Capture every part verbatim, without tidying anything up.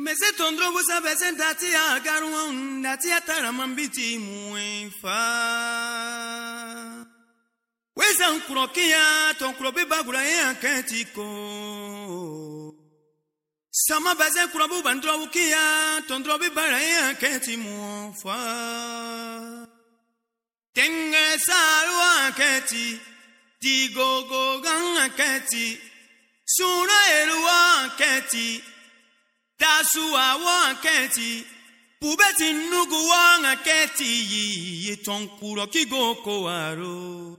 Mese tondro busa besen dati agaruan dati ataramambiti muenfa. Weza nkurokia tonkrobe bagura ya kentiko. Sama besen kurobu bandro ukia tondrobe bara ya kenti muenfa. Tenge salwa kenti digogo ganga kenti sura elwa kenti. Dasu awa keti, pubeti nugu wanga keti yi yi tonkuro kigoko aro.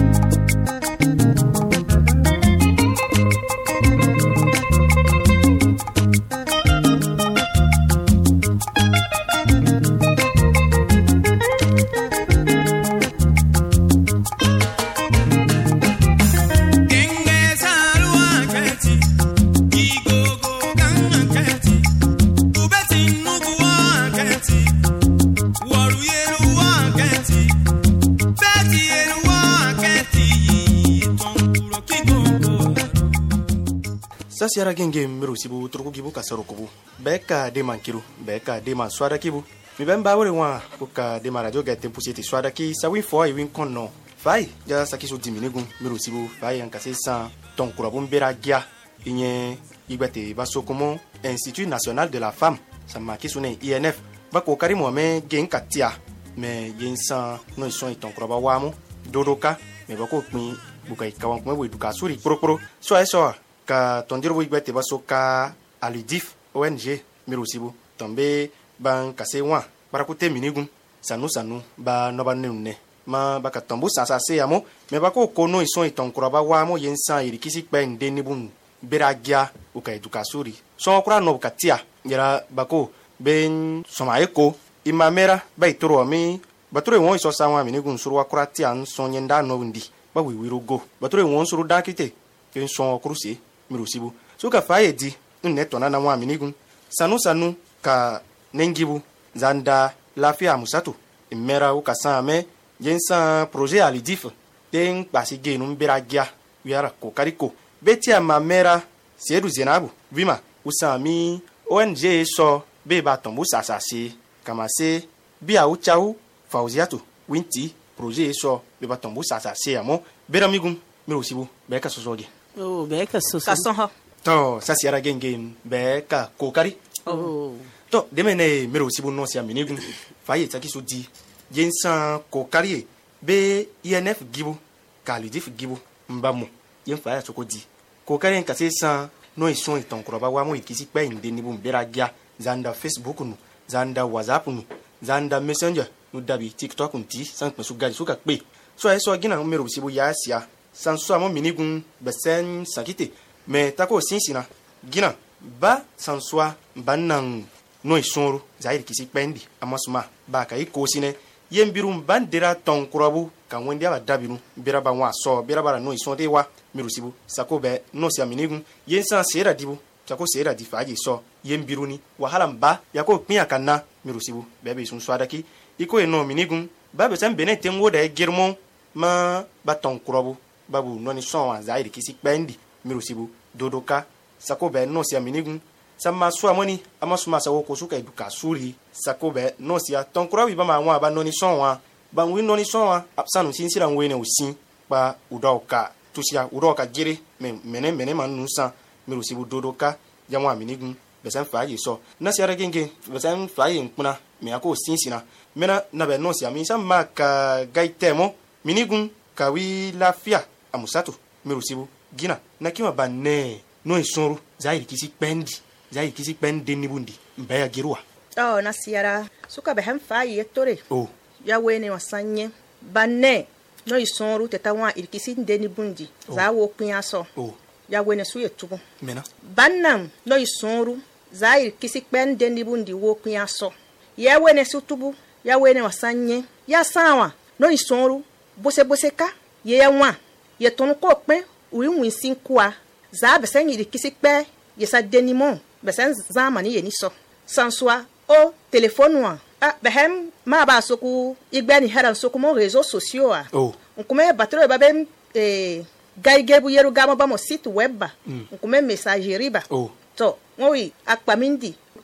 Siara genge miru sibu truku gibu kasaro kubu beka de mankiru beka de man swada kibu mi ben bawre wa kuka de radio gete pusiti swada ki sawi fo i win konno fai ja sakiso diminigun miru sibu fai an kase san ton kurabun beragia inye igbete basokomo Institut National de la Femme sama kisune I N F bako karimo me gen katia me yensan no ison iton kuraba wamu dodoka me bako pin bukai kawan kuma we duka suri propro so eso ka tondiro wi gbete baso ka aludif O N G mirusibu tombe ban kase wa barakute minigun sanu sanu ba no ba nune ma baka tombo sasa se amo me bako kono ison iton kuraba wa mo yensan irikisi pe nde nibun beragia o ka edukasuri so kura no katia yara bako ben soma eko imamera ba itoro mi batore won iso sawa minigun suru wa kura tia nson yenda no ndi ba wi wirogo batore won suru dakite ken son kuruse mirusibu so ka faye di nneto na na wa minigun sanu sanu ka nengibu zanda lafia musatu imera u kasame yensa projet alidif ten pasige num beragia wiara ko kariko betia mamera siedu zenabu vima usami O N G so be batombu sasasi kama se bia uchau fauziatu winti projet so be batombu sasasi amo beramigum mirusibu beka sosoge. Oh, beka soso. Kasonha. To, sasiara genge beka kokari. Oh. To, demene mero sibu no sia minigun. Faye taki so di. Yensan kokari be I N F gibu kalidif gibu mbamu. Yen faye soko di. Kokari en kase san no ison iton kroba wa mo ikisi pe inde ni bu mberagia zanda Facebook nu, zanda WhatsApp nu, zanda Messenger nu dabi TikTok nti san pe su gadi suka pe. So eso gina mero sibu ya sia. Sansu amo minigun besen sakite me tako sinsina gina ba sansua bannan no isonru zairi kisi pendi amasuma ba ka ikosine yembirum bandira ton kurabu kan wendi aba dabiru bira ba wa so bira bara no isonde wa mirusibu sakobe no sia minigun yensan sera dibu tako sera di faji so yembiruni wahala mba yako pinya kanna mirusibu bebe sun swadaki iko eno minigun ba besen beneten wo da girmo ma baton kurabu babu noni son zairi kisi pendi mirusibu dodoka sakobe no sia minigun sama so amoni amasuma sawo ko suka eduka suri sakobe no sia tonkura wi ba ma wa ba noni son wa ba wi noni son wa absanu sinsira nwene usin pa udoka tusia udoka gire me mene mene manu san mirusibu dodoka jamwa minigun besan faye so na sia regenge besan faye nkuna me ako sinsina mena na be no sia mi sam maka gaitemo minigun kawi lafia amusatu mirusibu gina na kima banne no isonru zairi kisi pendi zairi kisi pendi nibundi mbaya girwa oh na siara suka behem fayi etore oh ya wene wasanye banne no isonru tetawa irkisi ndeni bundi oh. Za wo pin aso oh ya wene su yetubu mena bannam no isonru zairi kisi pendi nibundi wo pin aso ya wene su tubu ya wene wasanye ya sawa no isonru bose bose ka ye ya wa ye ton ko pe uri winsin kwa za besen yiri kisi pe ye sa denimon besen zamani ye ni so sanswa o telephone wa ah behem ma ba soku igbani hera soku mo réseaux sociaux ah oh nkume batro ba bem eh gaige bu yeru gama ba mo site web ba nkume messagerie ba oh to oui akpamindi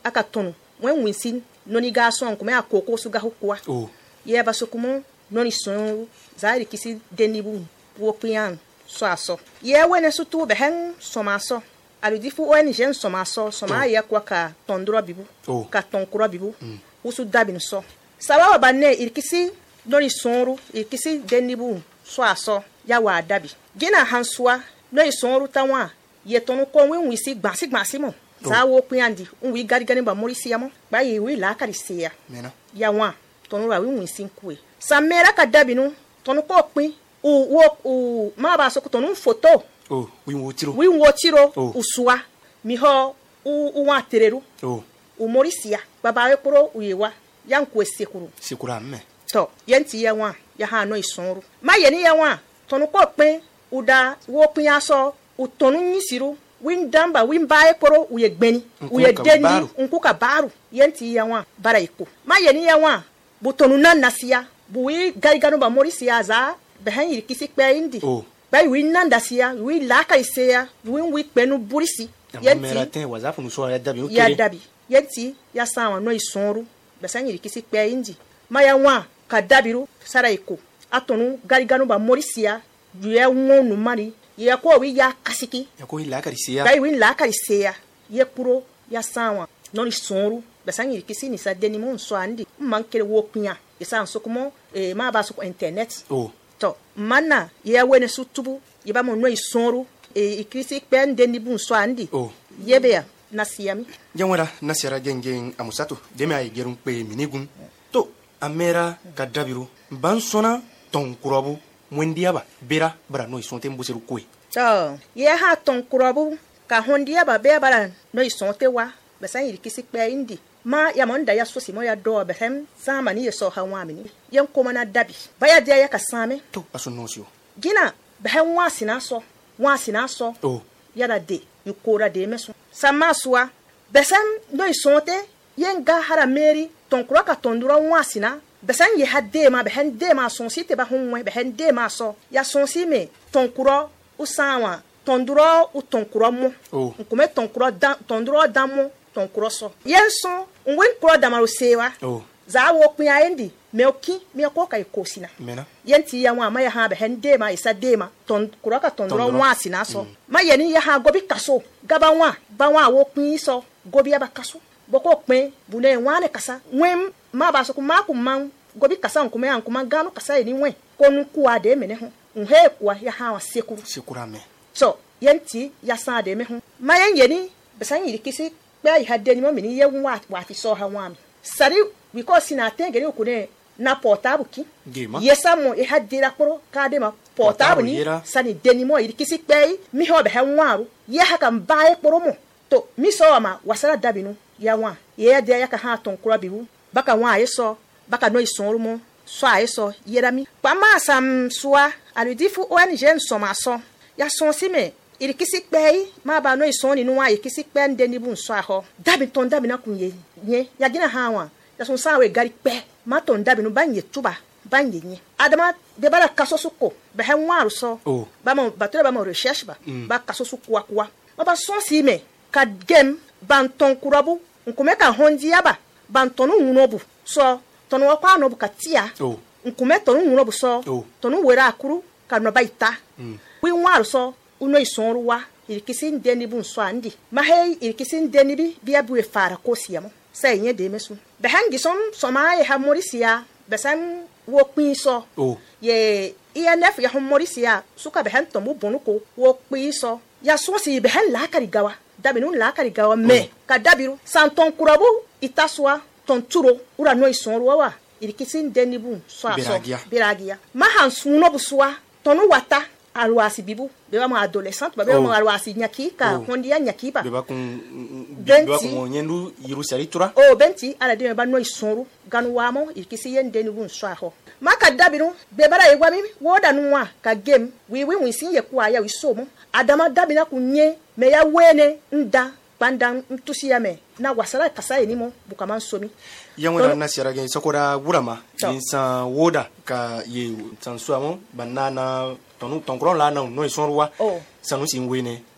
aka tonu wen winsin noni gason kuma akoko su ga hukwa oh ye ba so kuma noni son zairi kisi denibu wo pian so aso ye wene su tu be hen so maso aludifu O N G so maso so ma ye kwa ka tondro bibu oh ka tonkuro bibu mm. usu dabin so sawa banne irkisi noni sonru irkisi denibu so aso ya wa dabi gina hansua noni sonru tanwa ye tonu ko wen wisi gbasi gbasi mo za wo piandi unwi gari gari ba morisi yamo ba ye wi la ka risia mena ya wa tonu ra wi wisi nkue samera ka dabinu tonu ko pin u wo u ma ba so ko tonu photo oh wi wo tiro wi wo tiro oh. usua mi ho u u wa tereru oh u morisia baba e kuro uyewa yan ku esekuru sekura me to yenti ya wa ya ha no isonru ma ye ni ya wa tonu ko pin uda wo pin aso u tonu nyisiru win damba win bae poro uye gbeni uye deni nkuka baru yenti ya wa bara iko ma ye ni ya wa butonu nan nasia buwi gaigano ba morisia za behan yiri kisi pe indi oh bai wi nanda sia wi la ka isia wi wi penu burisi yenti wazafu nuso ya dabi okay ya dabi yenti ya sawa no isonru besan yiri kisi pe indi ma ya wa ka dabiru sara iko atonu gaigano ba morisia ye wonu mari ye ko wi ya kasiki ya ko ila karisia bai wi la karisia ye kuro ya sawa no isonru besan yiri kisi ni sa deni mon so andi mankere wo pinya isa nsokumo e ma ba so internet oh to mana ye wene sutubu ye ba mo no isonru e ikisi pen deni bun so andi oh yebe ya nasiami janwara nasira gengen amusato demi ay gerun pe minigun to amera kadabiru bansona ton kurobu mwendiaba bera bara no isonte mbuseru koi to ye ha ton kurobu ka hondiaba be bara no isonte wa besan yiri kisi pe indi ma ya monda ya sosi mo ya do behem zamani ye so ha wamini yen koma na dabi baya dia ya kasame to asonosio gina behem wasina so wasina so oh yara de yukora de meso samaswa besam no isonte yen ga hara meri ton kroka tondura wasina besan ye hadde ma behen de ma sonsi te ba hunwe behen de ma so ya sonsi me ton kro usawa tonduro u ton kro mo oh nkume ton kro dan tonduro damo ton kro so yenso ngwen kro damaro sewa oh za wo kun ayendi me oki me ko kai kosina mena yenti ya wa ma ya ha be hende ma isa de ma ton kro ka ton ro wa sina so mm. ma ye ni ya ha gobi kaso gaba wa ba wa wo kun so gobi aba kaso boko pin bune wa ne kasa wem ma ba so ku ma ku man gobi kasa nkume an kuma gano kasa ni wen ko nu ku ade me ne ho nhe kwa ya ha wa sekuru sekura me so yenti ya sa de me ho ma yen ye ni besan yiri kisi be ai hadde ni mo mi ni ye wa wa fi so ha wa mi sari because sina tengere ukune na portable ki yesa mo e hadira koro kade ma portable ni sani deni mo iri kisi pe mi ho be hanwaru ye ha kan bae koro mo to mi so ma wasara dabinu ya wa ye de ya ka ha ton koro bibu baka wa yeso baka no isonru mo so ayeso yerami pa ma sam soa aludifu O N G so ma so ya son si me iri kisi pe ma ba no isoni nu wa iri kisi pe ndeni bu so aho dabi ton dabi na kunye nye ya gina ha wa ya son sawe gari pe ma ton dabi no banye tuba banye nye adama de bala kaso suko be he nwaru so oh ba mo ba tere ba mo recherche ba mm. ba kaso suko akwa ma ba son si me ka gem ban ton kurabu nkume ka hondi aba ban tonu nwobu so tonu akwa no bu katia oh nkume tonu nwobu so oh tonu wera akuru ka no baita mm. wi nwaru so uno isonruwa irikisi ndeni bu nso andi ma he irikisi ndeni bi bia bu e fara kosiamo sai nye de mesu be hangi som soma e ha morisia be san wo pin so oh ye E N F ya ho morisia suka be han tomu bonuko wo pin so ya so si be han la kari gawa dabinu la kari gawa me oh. ka dabiru santon kurabu itaswa tonturo ura no isonruwa wa irikisi ndeni bu so aso biragia ma han suno buswa tonu wata alwasi bibu beba mo adolescente beba mo alwasi nyaki ka hondia nyaki ba beba kun beba kun nyendu yirusari tura oh benti ala de ba no isonru ganu wa mo ikisi yende ni bun so aho maka dabiru beba ra egwa mi woda nuwa ka game wi wi winsin ye kwa ya wi so mo adama dabina kunye me ya wene nda pandan ntusi ya me na wasara kasa ni mo bukama nsomi yangwana na sira gen sokora burama insa woda ka ye sansuamo banana tonu tonkron la na no isonruwa oh sanu sin wene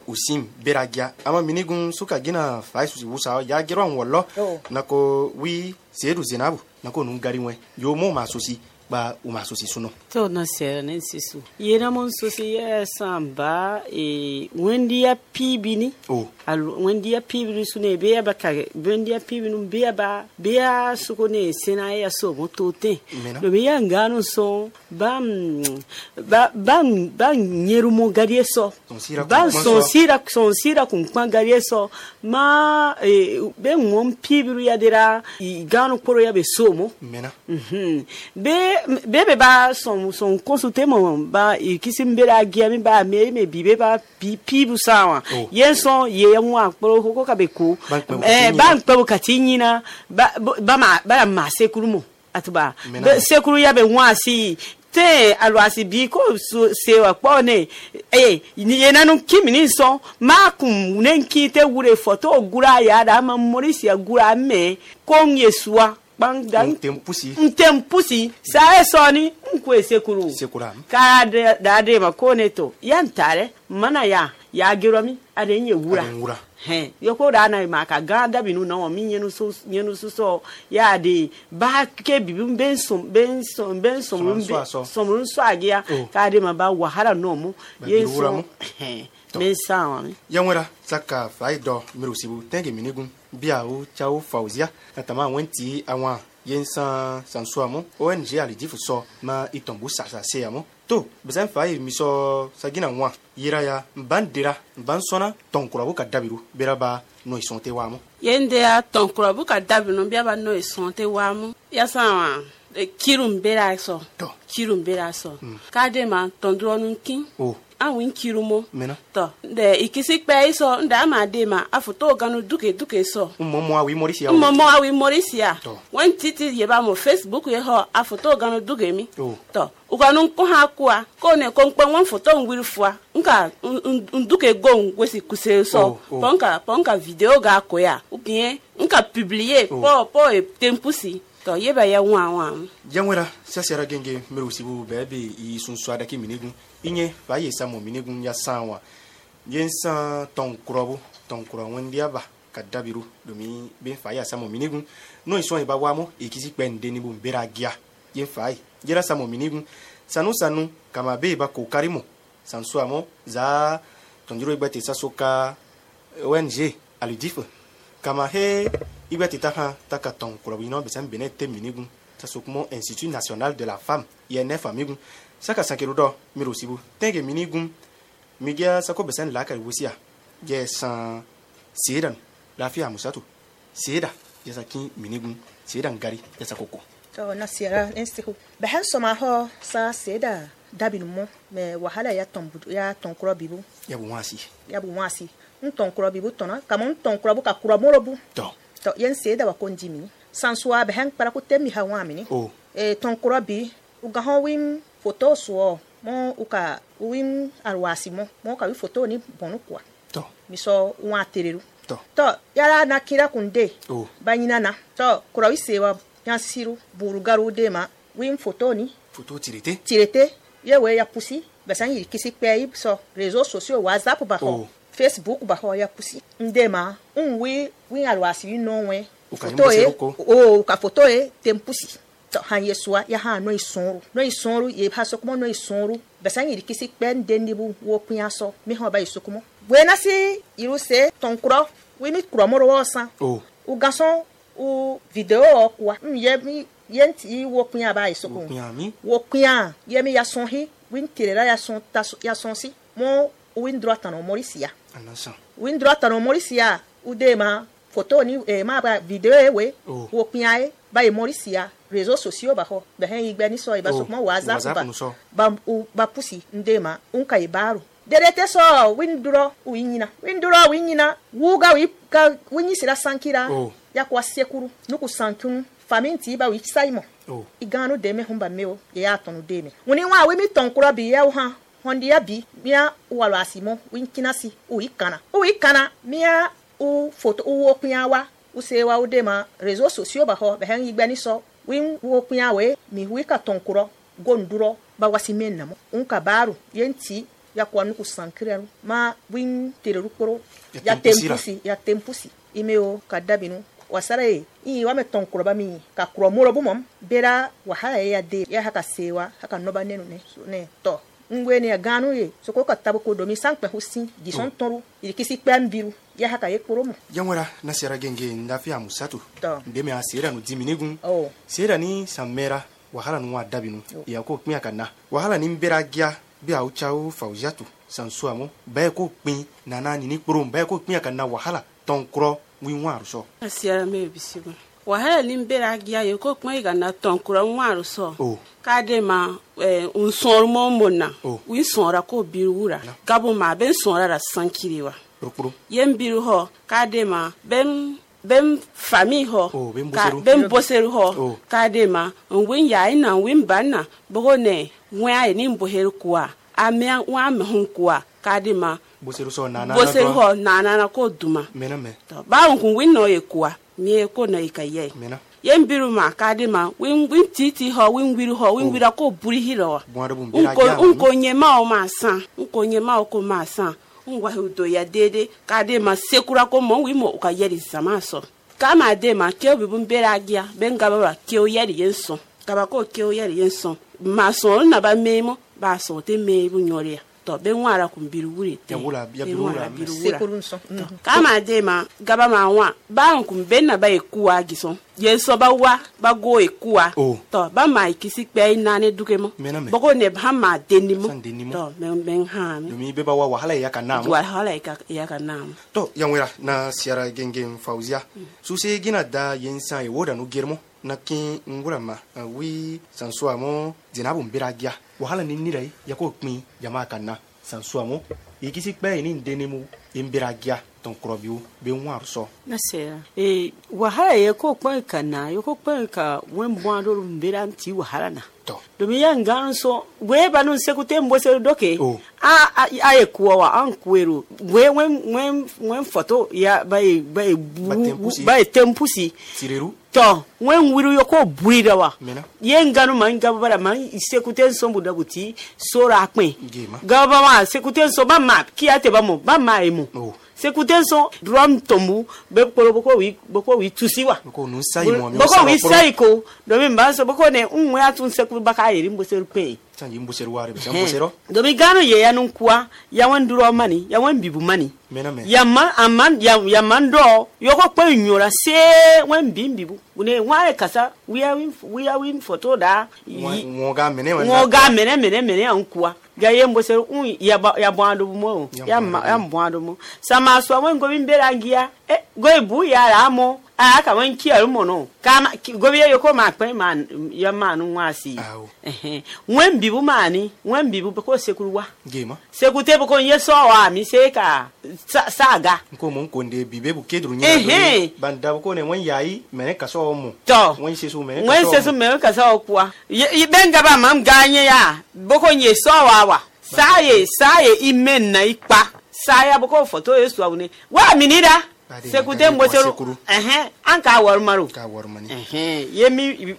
usim beragia ama minigun suka gina fai susi wusa ya gero an wallo Oh. nako wi sedu zinabu nako nun gari we yo mo ma susi ba u ma susi suno to na sera ne sisu yena mon sosi ya samba e wendia pibini oh alu wendia pibini sune be ba ka wendia pibini be ba be suko ne sena ya so motote Mena. lo ya ngano so bam ba bam ba nyeru mo gari so Son sira ba kun son so. sira son sira kun kwan gari so ma e be ngom pibiri ya dira i gano koro ya be so mo mena Mhm. Be bebe ba son son consulter mon ba ikisim be la gia mi ba me me bibe ba pi pi bu sawa Oh. yen son ye nwa kporo ko ka be ku Ba nkpe bu eh katinyina. ba nkpe bu katinyina ba ba ma ba ma sekuru mo atuba Mena. be sekuru ya be nwa si te alwasi bi ko su- se wa kpo ne eh ni yena no kimini so ma kum nenki te wure photo gura ya da ma morisi ya gura me kon yesua bang dan tempusi ntem pusi sa e soni nkwe sekuru sekuram ka de da de ma koneto yantare mana ya ya giromi ade nye wura Ade wura. he yoko da na ma ka ganda binu na o mi nyenu so nyenu so so ya de ba ke bibi bensom bensom bensom Somrun mbe so aso. somrun so agia Oh. ka de ma ba wahala no mu Ba bi wura yeso mu. he To. ben sawa mi yamwera saka fai do mirusibu tenge minigun bia u chau fauzia natama wenti awa yensa sansuamo O N G alidifu so ma itombu sasa seamo to bezan fai miso sagina wa yiraya mbandira mbansona tonkura buka dabiru beraba no isonte wamo yende ya tonkura buka dabino bia ba no esonte wamu ya sawa e, kirum bera so To. kirum bera so ka de ma tondro nun kin o awin kirumo mena to de ikisi pe so nda ma de ma afoto ganu duke duke so ummo awi morisi ya mmomo awi morisia To. wen titi ye ba mo Facebook ye ho afoto ganu duke mi Oh. to uganu ko ha kwa ko ne ko npe won foto nwiri fua nka nduke gon wesi kuse so Oh, oh. ponka ponka video ga ko ya ubien nka publier Oh. po po e tempusi to ye ba ya wa wa yamwera sasera genge mirusibu bebe i sunswada ki minigun inye faye samo minigun ya sanwa yensa tonkrobu tonkro wendia ba kadabiru domi ben faye samo minigun no ison iba wamo ikisi pende ni bu bera gia yen faye jera samo minigun sanu sanu kama be ba ko karimo sansuamo za tonjiro ibate sasoka O N G aludif kama he ibate taha taka tonkro bino besan benete minigun sasokmo Institut National de la Femme I N F amigun saka sankeru do mirusibu tenge minigum migia sako besen la ka wusia je san sedan lafiya musatu seda ya saki minigum sedan gari ya sakoko to na sera instiku ba han so ma ho sa seda dabil mo me wahala ya tombu ya tonkro bibu ya bu wasi ya bu wasi un tonkro bibu tona kama un tonkro bu ka kura morobu to to yen seda wa konjimi sanswa ba han para ko temi ha wa mini o e tonkro bi uga ho wim photo so mo uka wim arwasi mo mo ka wi photo ni bonu kwa to miso wa tereru to to yara na kira kunde o banyina na to kura wi sewa yansiru burugaru de ma wim photo ni photo tirete tirete yewe ya pusi basan yiri kisi kpe so réseaux sociaux WhatsApp ba ho Oh. Facebook ba ho ya pusi ndema unwi wi alwasi no we Uka photo e yimbo o ka photo e tempusi to han yesua ya ha no isonru no isonru ye ha so kuma no isonru basan yiri kisi kpe ndendibu wo kunya so mi ho ba isukumo buena si iruse tonkro wi mi kro moro wosan o u garçon u video kwa mye mi yenti wo kunya ba isukumo nyami wo kuya yemi ya son hi win tirera ya son ta ya son si mo win droit no morisia anasa win droit no morisia udema photo ni e ma ba video e we Oh. wo kuya e ba e morisia réseaux sociaux ba ho be hen igbe ni so e ba Oh, so mo WhatsApp WhatsApp ba no so. ba u ba pusi ndema unka e baro derete so win duro winyina win duro winyina wuga wi ka winyi sira sankira Oh. ya kwa sekuru nuku sankun faminti ba wi saimo o igano deme humba meo ya tonu deme woni wa we mi tonkura bi ya ha hondi ya bi mia walo asimo winkinasi u ikana u ikana mia u photo u oknya wa u se wa u dema réseaux sociaux ba ho be han igbani so win u oknya we mi hu ka tonkuro gonduro ba wasi men namo unka baru yenti ya kwa nuku sankira ma win tereru koro Ya ya tempusi la. tempusi ya tempusi imeo kadabinu wasara e i wa meton kuro ba mi ka kuro muro bumom bera wahala ya de ya haka sewa haka noba nenu ne so ne to ngwe ne ganu ye so ko ka tabu ko do mi sankpe husin di son toru ili kisi pambiru ya haka ye kuro mo Yangwara na sera genge ndafi Amusatu. To. Ndeme a sera no diminigun. oh Sera ni samera wahala no adabinu. Ya ko pin akana. Wahala ni mbera gia bi a uchao Fauziatu sansuamo. Ba ko pin nana ni ni kporo ba ko pin akana wahala ton kro winwa aruso. Asiara me bisigo. Wahala limbera gia yo ko pon iga na tonkura nwaru so. Oh. Kade ma eh unsor mo mona. Oh. Wi sonra ko biruura. Gabo ma ben sonra ra sankiriwa. Rokporo. Yen biru ho kade ma ben ben fami ho Oh, ben ka boseru. ben boseru ho Oh. kade ma nwin ya ina nwin banna bogo ne nwa ai ni mboheru kwa amia nwa me hun kwa kade ma Boseru so nana. boseru ho na na na ko duma Mena me. to ba nkun win no ye kwa mi ko na ikaye Mena. yen biru ma kade ma win win titi ho win wiru ho win wira ko buri hiro Bwaro bu mbera unko gia. unko nyema o ma san unko nyema o ko ma san ngwa hudo ya dede ka de ma sekura ko mo wi mo ka yeri sama so ka ma de ma ke obi bu mbere agia ben ga ba ke o yeri yenso ka ba ko ke o yeri yenso ma so na ba memo ba so te me bu nyori to be nwara ku mbiru wuri te Ya wula- ya Be biru wura, nwara me. biru wura. sekurun so ka ma de ma gaba ma wa ba nku be na ba ekuwa giso ye so ba wa ba go ekuwa Oh. to ba ma ikisi pe na ne duke mo Mena me. boko ne ba ma deni mo San deni mo. to men ben ha mi Domi beba wa wahala ya kana. wa hala ka ya ka nam To yangwera na siara genge Fauzia. Suse gina da yensa e woda no germo. Na kin ngura ma uh, wi sansuamo dinabu mbera gia. Wahala ni nirai ya ko pin jama kana sansuamo. Ikisi pe ni ndenimu imbera gia ton krobiu be nwa so. na sera eh wahala ye ko kwan kana yo ko kwan ka wen bwando mbera nti wahala na To. domi ya ngan so we ba nun se kute mbo se doke Oh. a a a ye kuwa wa an kuero we wen wen wen foto ya ba e ba e Ba tempusi. ba e tempusi Tireru. to wen wiru yo ko buida wa Mena. ye nganu man gaba man sekute nso bu dabuti sora apin Gema. gaba ma sekute nso ba ma ki ate ba mo ba ma e mo Oh. sekute nso drum tombu be poro boko wi boko wi tusiwa Ko nun sai mo mi. boko wi saiko do mi mbanso boko ne unwe atun seku baka yiri mbo seru pe San yimbo seru ware be san bosero. do mi gano ye ya nun kwa ya wan duro mani ya wan bibu mani Mena me. ya man aman ya ya man do yoko pe nyora se wan bimbibu une wa kasa we are win we are win photo da Ngoga mene wa. ngoga mene mene mene ankwa ga ye mbo seru un ya ba- ya bwando mo Ya ya bwando ma- mo. ya bwando mo sama so wan go bimbera ngia eh go ibu ya ra mo a ka wan ki arumo no kama go bi yo ko ma pe man ya man nwasi Awo. eh wen bibu mani wen bibu ko sekuruwa Gema. sekute ko yeso wa mi seka sa- saga Nko mo nkonde bibe bu kedru nya. Ehe. Banda ko ne won yayi mene kaso mo. to Won sesu mene kaso. wen sesu me ka sa okwa yi benga ba mam ganye ya boko yeso wa wa saye saye imen na ipa saya boko foto yesu awune wa minida Ade, sekute ade, mbo kwa seru sekuru. eh anka war maru Ka war mani. eh yemi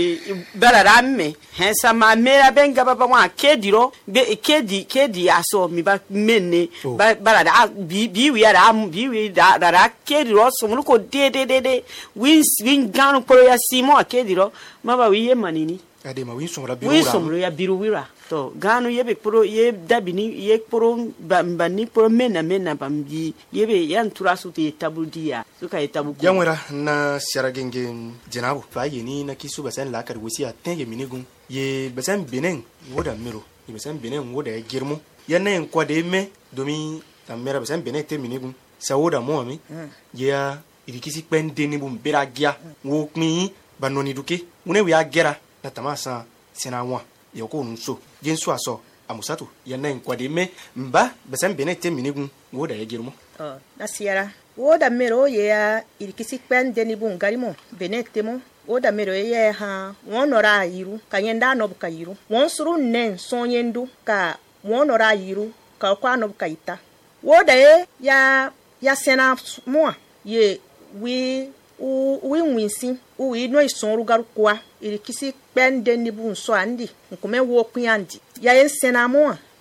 barara me he sama mera benga baba wa kediro be kedi kedi aso mi ba menne Oh. ba barada bi bi wi ara bi wi da da kediro so mu ko de de de de win win ganu pro ya simo kediro maba wi ye manini Ade ma win somra biru win wura. somro ya biru wira to ganu yebe pro ye dabini ye pro bani pro mena mena bambi yebe yan turasu te tabudia suka tabu Yangwera na siara genge jinabu. Fa ye ni na kisu basen la kar wisi a tenge minigun. Ye basen benen woda miro. Ye basen benen woda e girmo. Ya na en kwa de me domi ta mera basen benen te minigun. Sa woda mo mi. Ye ya irikisi pende ni bum bera gia. Wo kmi banoni duke. Une wi agera na tamasa sena wa. Ye ko nso. Je nso aso Amusatu. Ya na en kwa de me mba basen benen te minigun woda e girmo. oh na siara woda mero ye ya irikisi pende ni bun garimo benete mo woda mero ye ha wonora yiru kanyenda no buka yiru won suru nen sonyendu ka wonora yiru ka kwa no buka ita woda ye ya ya sena mo ye wi u wi winsi u wi no isonru garu kwa irikisi pende ni bun so andi nkume wo kuyandi ya ye sena mo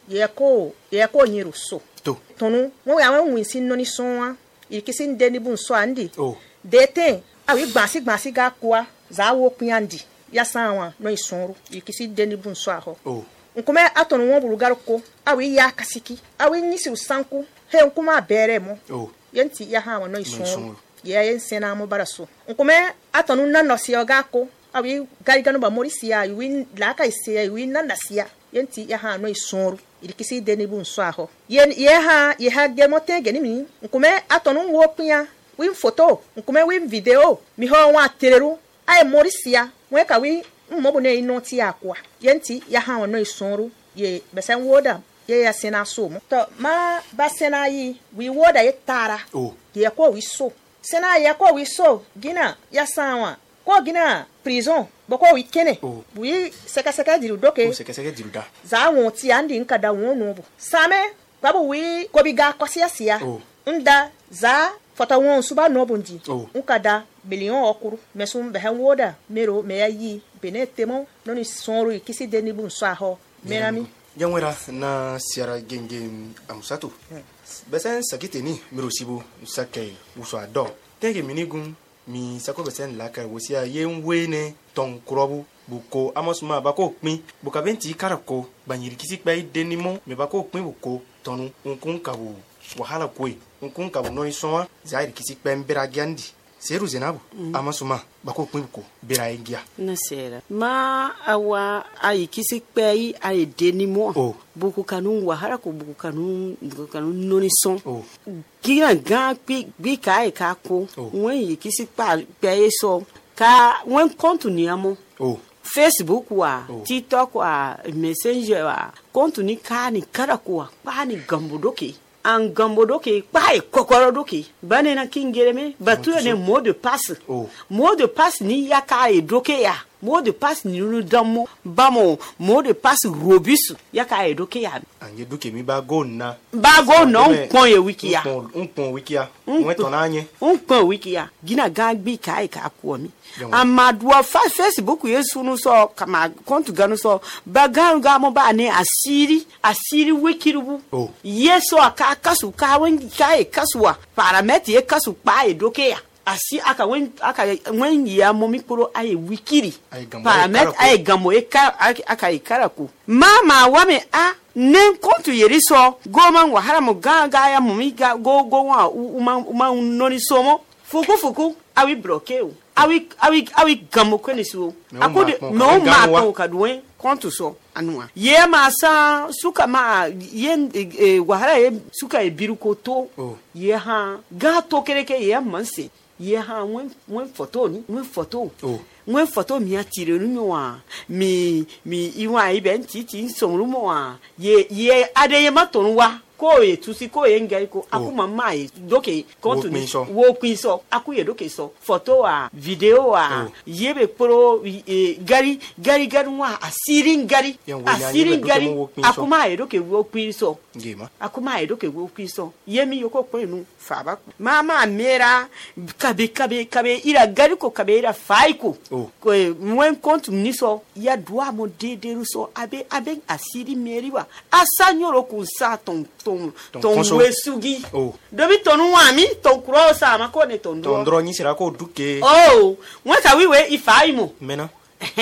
ye ko ye ko nyiru so to tonu mo ya wen sin no ni sonwa ikisin deni bun so andi oh dete awi gbasi gbasi ga kwa za wo piandi ya sanwa no isonru ikisi deni bun so aho oh nkume atonu won burugar ko awi ya kasiki awi nyisi usanku he nkuma bere mo oh yenti ya ha no isonru ye yen sena mo baraso nkume atonu na no si oga ko awi gari ganu ba morisi ya wi la ka ise ya wi na nasia yenti ya ha no isonru ikisi deni bun so aho yen ye ha ye ha gemote geni mi nkume atonu wo pia win photo nkume win video mi ho wa tereru ai morisia we ka wi mmobu ne ino ti akwa yenti ya ha no isonru ye besen woda ye ya sena so mo to ma ba sena yi wi woda ye tara oh ye ko wi so sena ye ko wi so gina ya sanwa ko gina prison boko wi kene oh wi seka seka diru doke oh seke seke diruda za won ti andi nka da won no bo same babu wi ko bi ga kwasia sia oh nda za fota won suba no bondi oh nkada million okuru mesum be han woda mero me ayi benetemo noni sonru ikisi deni bun so aho menami yanwera na siara genge amusatu besen sakite ni mero sibu sakai uso ado tege minigun mi sako besen la ka wosia yenwe ne ton krobu buko amosuma bako pin buka benti karako banyiri kisi pe deni mo me bako pin buko tonu unkun kabu wahala koi unkun kabu noni sonwa zairi kisi pe mbera gandi seru zenabu mm. amasuma bako kwimko bera engia na sera ma awa ayi kisi pei ayi denimo oh. buku kanu wahara ko buku kanu buku kanu noni son oh. gira gan bi bi kai ka ko oh. wen yi kisi pa pei so ka wen kontu ni amo oh. Facebook wa oh. TikTok wa Messenger wa kontu ni ka ni kara ko wa pa ni gambudoke an gambodoke pai kokoro doke bane na kingereme batu ne mot de passe oh. mot de passe ni yaka e doke ya mot de passe ni nu damo bamo mot de passe robuste yaka e doke ya anye doke mi ba go na ba go na on pon ye wiki ya on pon wiki ya on ton anye on pon wiki ya gina gagbi kai ka ko mi amadwa fa Facebook yesu nu so kama kontu ganu so bagan ga mo ba ne asiri asiri wikirubu oh. yeso aka kasu ka wen kai kaswa parameti e kasu pa e doke ya asi aka wen aka wen ya momi poro ay wikiri paramet ay gamo e ka aka e karako mama wame a nen kontu yeri so goman wa haramu ganga ya momi ga go go wa uma uma noni somo fuku fuku awi bloqueu awi awi awi gamo kwenesu akode no ma to kadwen kontu so anua ye ma sa suka ma yen e, wahara ye suka e biruko to oh. ye ha ga to kereke ye manse ye ha wen wen photo ni wen photo oh. wen photo mi atire nu wa mi mi iwa ibe ntiti nsomru mo wa ye ye adeye matonu wa ko e tusi ko e ngai ko akuma mai doke kontu ni wo kwin so akuye doke so photo a video a oh. yebe pro e, gari gari gari wa asiri gari asiri gari akuma e doke wo kwin so ngema akuma e doke wo kwin so yemi yoko kwenu faba mama mera kabe kabe kabe ira gari ko kabe ira faiko oh. ko mwen kontu ni so ya doa mo dederu so abe abe asiri meriwa asanyoro ku sa ton ton ton wesugi oh. dobi tonu wami ton kuro sa ma ko ne ton do ton dro ni sira ko duke oh won ka wiwe ifaimo mena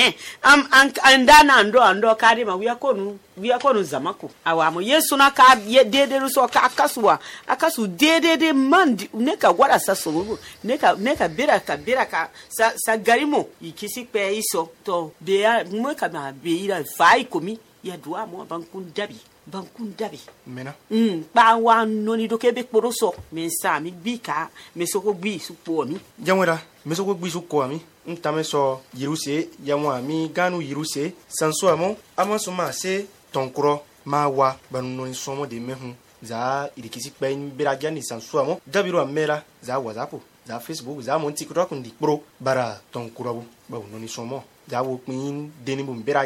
am an andana ando ando kadi ma wiya konu wiya konu zamako awamo yesu na ka ye dede so ka akasuwa akasu dede de mandi ne ka gwara sa so ne ka ne ka bira ka bira ka sa sa garimo ikisi pe iso to be mo ka ma be ira fai komi ya duwa mo bankun dabi bankun dabi mena mm pa wa noni do kebe poroso men sa mi bika me soko gbi supo mi jamwera me soko gbi suko ami ntame so yiruse yamwa mi ganu yiruse sanso amo amanso ma se tonkro ma wa banu noni somo de mehu za irikisi pe bira gani sanso amo dabiro amera za whatsapp za Facebook za mon TikTok ndi pro bara tonkro bu ba noni somo za wo pin deni bu bira gani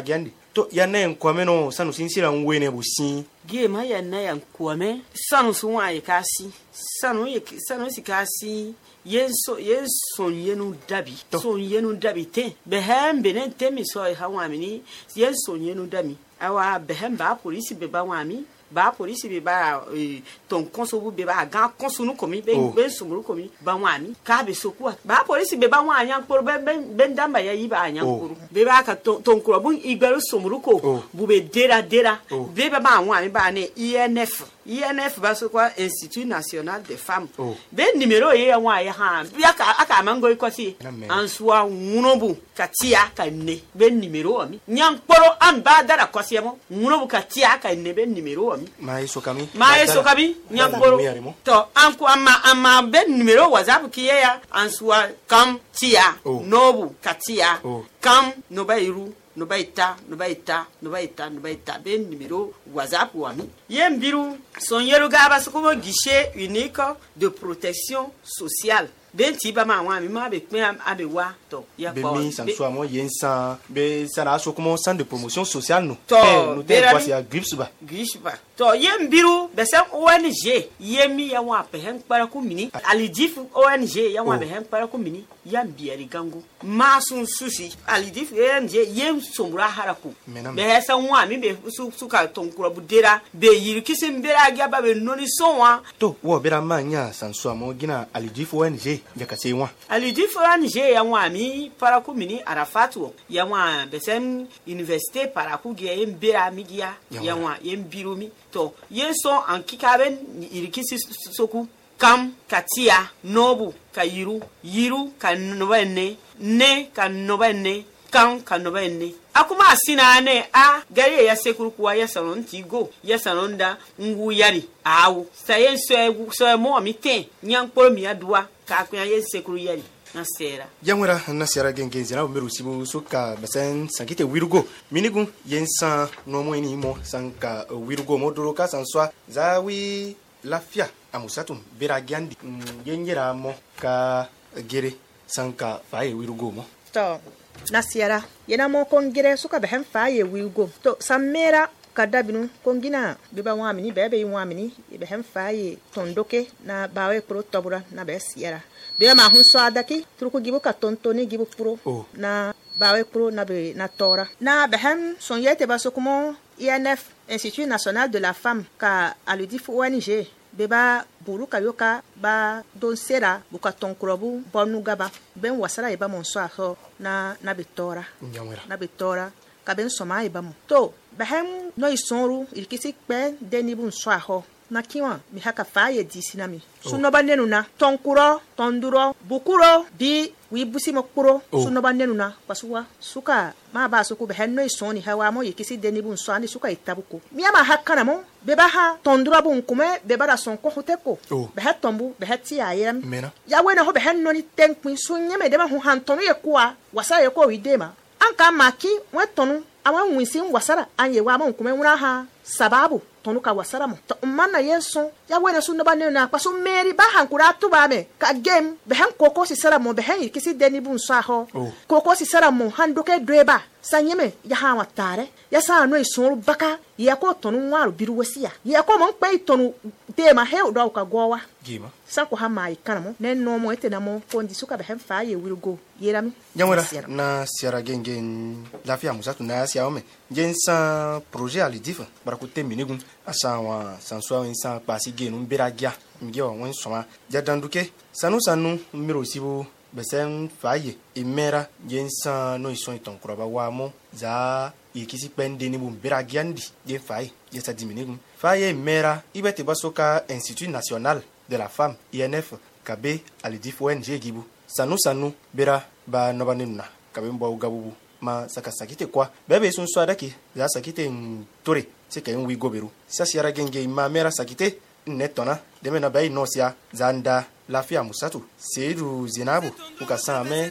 to ya na nkwame no sanu sinsira nwe ne busin gie ma ya na ya nkwame sanu so wa yekasi sanu ye sanu sikasi yenso yenso yenu dabi so yenu dabi te behem benen temi so ha wa mini yenso yenu dami awa behem ba police be ba wa mi ba police be ba ton konso be ba gan konso nu komi be be sumuru komi ba wa mi ka be soku ba police be ba wa anyan koro be be ndamba ya yi ba anyan koro be ba ka ton koro bu igbero sumuru ko bu be dera dera be ba ba wa mi ba ne I N F I N F ba so kwa Institut National des Femmes be numero ye wa ya ha ya ka aka mango ikosi answa ngunobu katia ka ne be numero mi nyan koro an ba dara kosi mo ngunobu katia ka ne be numero mi ma eso kami ma eso kami nyan koro to anku amma amma be numero WhatsApp ki ya answa kam tia nobu katia kam no ba iru no baita no baita no baita no baita ben numéro WhatsApp wami yembiru son yero gaba suko guichet unique de protection sociale ben ti ba ma wami ma be pin abe wa to ya ko be mi san so amo yensa be sara so como centre de promotion sociale no to no te quoi c'est grips ba grips ba to yembiru be se O N G yemi ya wa pe hen para ko mini alidif O N G ya wa be hen para ko mini yam biari gango masun susi alidif O N G yem somra haraku be hesa wa mi be su su ka tonkura budera be yiri kisim bera ga ba be noni sonwa to wo bera manya san so amo gina alidif O N G ya ka sei wa alidif O N G ya wa mi para ko mini arafatu ya wa be sem université para ku ge yem bera migia ya wa yem birumi to yeso an kikaben irikisi soku kam katia nobu ka yiru yiru ka nobenne ne ka nobenne kan ka nobenne akuma asina ne a gari ya sekuru kuwa ya salon tigo ya salon da ngu yari awu sayen so so mo mi ten nyankporo mi adua ka kuya ya sekuru yari na sera yamura na sera gengenzi na meru sibu suka basen sankite wirugo minigun yensa no mo ni mo sanka wirugo mo doro ka sanswa zawi lafia amusatum beragiandi yengera mo ka gere sanka faye wirugo mo to na sera yena mo kongere suka behem faye wirugo to samera kadabinu kongina biba wamini bebe wamini behem faye tondoke na bawe pro tobura na be sera be ma hun so adaki truko gibo ka tontoni gibo pro oh. na bawe pro na be na tora na behem son yete baso como I N F Institut National de la Femme ka aludif O N G beba buru kayoka ba don sera buka tonkrobu bonu gaba ben wasara iba monso aho na na betora na betora ka ben soma iba mo to behem no isonru irkisi pe denibun so aho na kiwa mi haka faye disinami sunoba nenuna tonkuro tonduro bukuro bi wi busi mokuro sunoba nenuna pasuwa suka ma ba suku be henno isoni hawa mo yikisi denibun so ani suka itabuko mi ama hakana mo be ba ha tondura bun kume be bara son ko hoteko be hatombu be hati ayem ya wena ho be henno ni tenkpin sunye me de ma hu hantonu yekwa wasa yekwa widema anka maki wetonu awan winsin wasara anye wa mo kume wuna ha sababu tonuka wasara mo to manna yeso ya wena sunno ba na paso meri ba hankura to ba me ka game be han koko si sara mo be han kisi deni bun so aho koko si sara mo handoke dreba sanyeme ya ha watare ya sa no isoro baka ya ko tonu waru biru wasia ya ko mo pe tonu te ma he do ka gowa gima sanko ha mai kanamo nen no mo ete na mo kondi suka be han fa ye wirgo yerami yamura na siara gengen lafia musatu na sia ome jensa projet alidif barakute minigun asawa sanswa insa pasi genu beragia ngewa won soma jadanduke sanu sanu miro sibu besen faye imera jensa no ison ton kroba wamo za ikisi pende ni bum beragiandi je faye je sa diminigun faye imera ibete basoka Institut National de la Femme I N F kabe alidif O N G gibu sanu sanu bera ba nobanina kabe mbo gabubu ma saka sakite kwa bebe sun so adaki za sakite ntore se kay wi goberu sa siara genge ma mera sakite netona deme na bay nosia zanda lafia musatu sedu zinabu uka same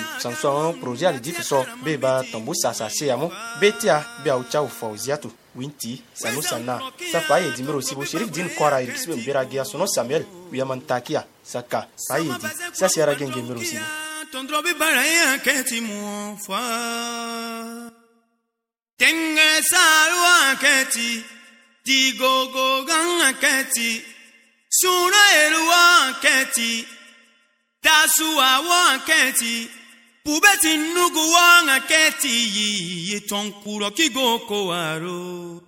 sanso projet ali difiso be ba tombu sasa se amo betia be au chau fauziatu winti sanu sana sa faye dimero sibo sheriff din kwara irkisbe mbera gia sono Samuel wiamantakia saka faye di sa siara genge mero sibo tondro bi bara ya keti mo fa Tenge saru aketi, digogo gang aketi, suna eru aketi, tasu awa aketi, pubeti nugu wang aketi, yi tonkuro kigoko aro.